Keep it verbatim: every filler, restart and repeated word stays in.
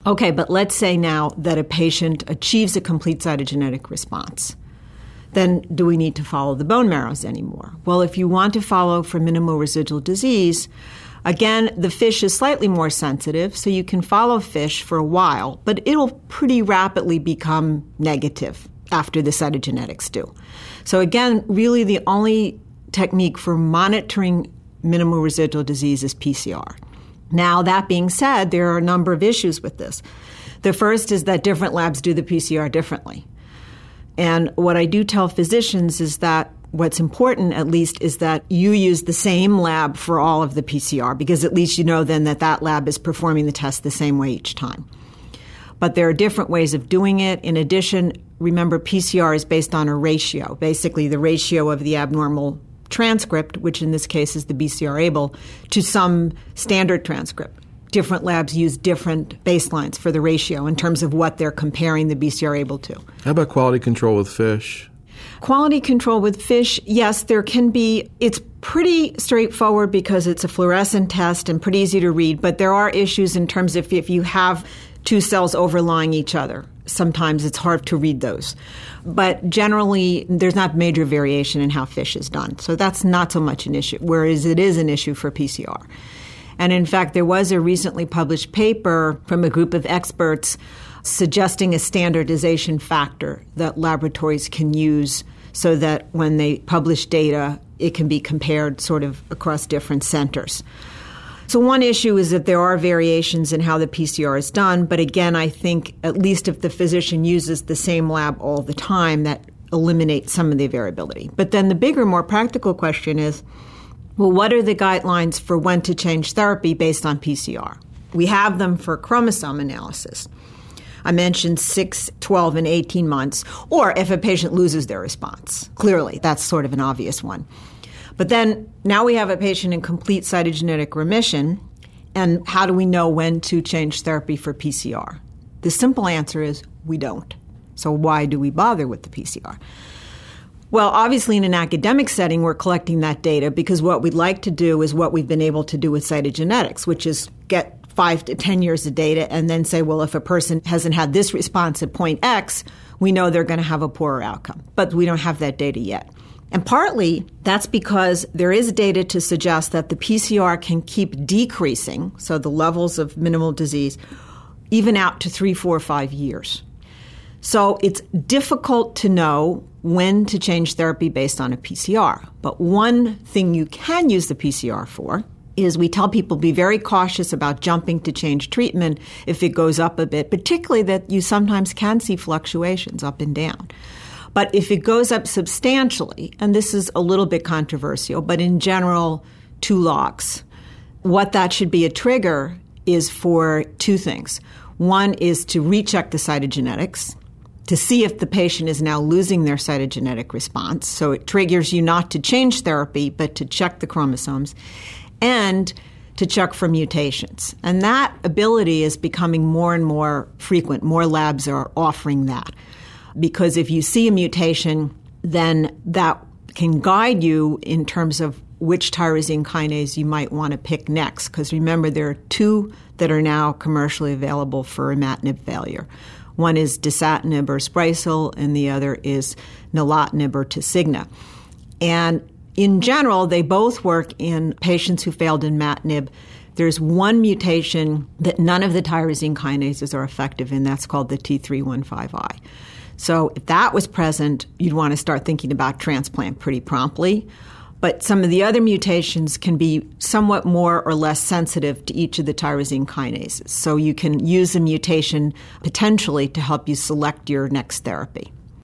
Okay, but let's say now that a patient achieves a complete cytogenetic response. Then do we need to follow the bone marrows anymore? Well, if you want to follow for minimal residual disease, again, the FISH is slightly more sensitive, so you can follow FISH for a while, but it'll pretty rapidly become negative after the cytogenetics do. So again, really the only technique for monitoring minimal residual disease is P C R. Now, that being said, there are a number of issues with this. The first is that different labs do the P C R differently. And what I do tell physicians is that what's important, at least, is that you use the same lab for all of the P C R, because at least you know then that that lab is performing the test the same way each time. But there are different ways of doing it. In addition, remember, P C R is based on a ratio, basically the ratio of the abnormal transcript, which in this case is the B C R A B L, to some standard transcript. Different labs use different baselines for the ratio in terms of what they're comparing the B C R A B L to. How about quality control with FISH? Quality control with FISH, yes, there can be. It's pretty straightforward because it's a fluorescent test and pretty easy to read, but there are issues in terms of if you have two cells overlying each other. Sometimes it's hard to read those. But generally, there's not major variation in how FISH is done. So that's not so much an issue, whereas it is an issue for P C R. And in fact, there was a recently published paper from a group of experts suggesting a standardization factor that laboratories can use so that when they publish data, it can be compared sort of across different centers. So one issue is that there are variations in how the P C R is done, but again, I think at least if the physician uses the same lab all the time, that eliminates some of the variability. But then the bigger, more practical question is, well, what are the guidelines for when to change therapy based on P C R? We have them for chromosome analysis. I mentioned six, twelve, and eighteen months, or if a patient loses their response. Clearly, that's sort of an obvious one. But then now we have a patient in complete cytogenetic remission, and how do we know when to change therapy for P C R? The simple answer is we don't. So why do we bother with the P C R? Well, obviously in an academic setting, we're collecting that data because what we'd like to do is what we've been able to do with cytogenetics, which is get five to ten years of data and then say, well, if a person hasn't had this response at point X, we know they're going to have a poorer outcome. But we don't have that data yet. And partly that's because there is data to suggest that the P C R can keep decreasing, so the levels of minimal disease, even out to three, four, five years. So it's difficult to know when to change therapy based on a P C R. But one thing you can use the P C R for is we tell people be very cautious about jumping to change treatment if it goes up a bit, particularly that you sometimes can see fluctuations up and down. But if it goes up substantially, and this is a little bit controversial, but in general, two logs, what that should be a trigger is for two things. One is to recheck the cytogenetics, to see if the patient is now losing their cytogenetic response. So it triggers you not to change therapy, but to check the chromosomes, and to check for mutations. And that ability is becoming more and more frequent. More labs are offering that. Because if you see a mutation, then that can guide you in terms of which tyrosine kinase you might want to pick next. Because remember, there are two that are now commercially available for imatinib failure. One is dasatinib or Sprycel, and the other is nilotinib or Tasigna. And in general, they both work in patients who failed imatinib. There's one mutation that none of the tyrosine kinases are effective in. That's called the T three one five I. So if that was present, you'd want to start thinking about transplant pretty promptly. But some of the other mutations can be somewhat more or less sensitive to each of the tyrosine kinases. So you can use a mutation potentially to help you select your next therapy.